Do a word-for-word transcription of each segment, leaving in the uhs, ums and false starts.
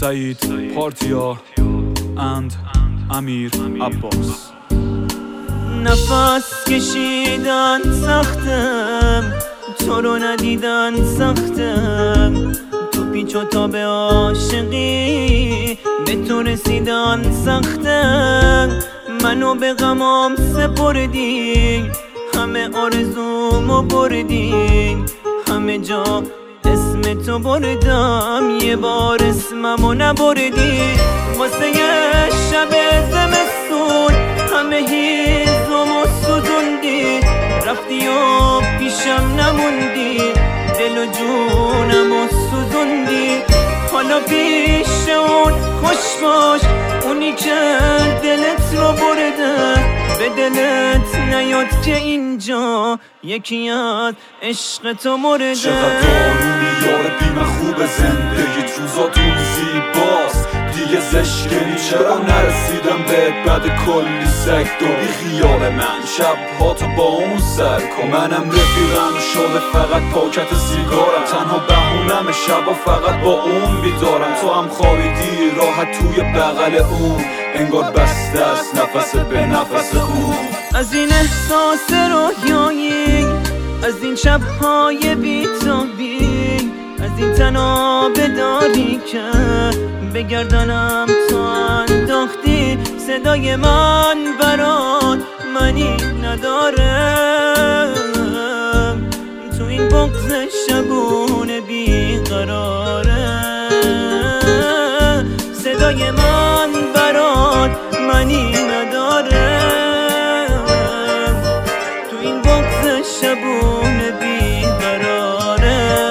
سعید پارتیا اند امیر عباس. نفس کشیدن سختم، تو رو ندیدن سختم، تو پیچ و تاب عاشقی به تو رسیدن سختم. منو به غمام سپردی، همه آرزومو بردی، همه جا اسم تو بردم، یه بار اسممو نبردی. واسه یه شب زمستون همه هیزمو سوزوندی، رفتی و پیشم نموندی، دل و جونمو سوزوندی. حالا پیش اون خوش باش، اونی که دلت رو برده، به دلت نیاد که اینجا یکی از عشق تو مرده. چقدر دارونی یار بیم خوب زندگیت، روزاتون زیباست دیگه زشکنی، چرا نرسیدم بهت بعد کلی سگ داری خیال من شبها تو با اون سر کن. منم رفیقم شده فقط پاکت سیگارم، تنها بهونم شبا فقط با اون بیدارم. تو هم خوابیدی راحت توی بغل اون، انگار بسته است نفس به نفس اون. از این احساس رویایی، از این شبهای بی‌تابی، از این تناب داری که به گردنم تو انداختی، صدای من برات معنی نداره. تو این بغض شبونه بیقراره، صدای من برات معنی نداره. تو این بغض شبونه بیقراره.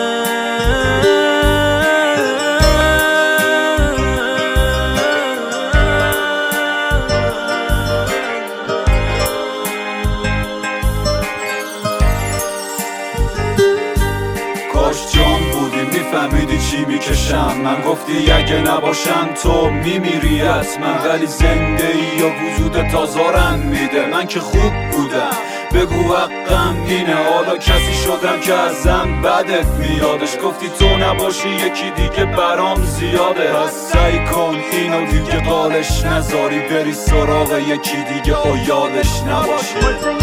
کاش جان بودی میفهمیدی چی میکشم، من گفتی اگه نباشم تو میمیری حتما، ولی زنده ای یا وجود تازارم میده. من که خوب بودم بگو حقم اینه، حالا کسی شدم که ازم بدت میادش. گفتی تو نباشی یکی دیگه برام زیاده، پس سعی کن اینو دیگه قالش نذاری، بری سراغ یکی دیگه و یادش نباشی.